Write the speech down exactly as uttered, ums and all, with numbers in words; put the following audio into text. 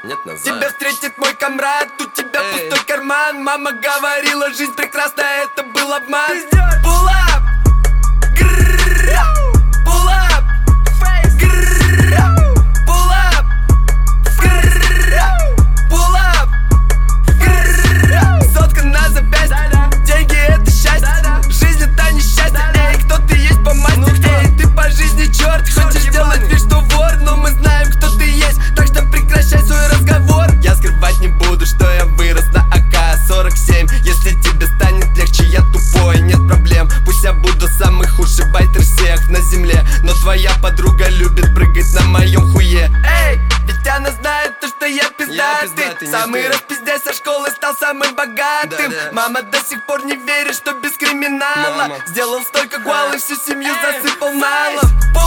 нет назад. Тебя встретит мой комрад, у тебя Эй. пустой карман. Мама говорила, жизнь прекрасна, это был обман. Pull up, грррррр, pull up, грррррр, pull up, грррррр, pull up, грррррр. Сотка на запястье, деньги это счастье, жизнь это несчастье. Эй, кто ты есть по масти, эй, ты по жизни черт. Хочешь сделать вид, что вор, но мы знаем, кто ты есть, так что прекращай свой разговор. Я скрывать не буду, что я вырос на а ка сорок семь. Если тебе станет легче, я тупой, нет проблем. Пусть я буду самый худший байтер всех на земле, но твоя подруга любит прыгать на моем хуе. Эй, ведь она знает то, что я пиздатый, пиздатый, самый не ты. распиздяй со школы стал самым богатым. Да, да. Мама до сих пор не верит, что без криминала Мама. сделал столько гуал и всю семью засыпал налом.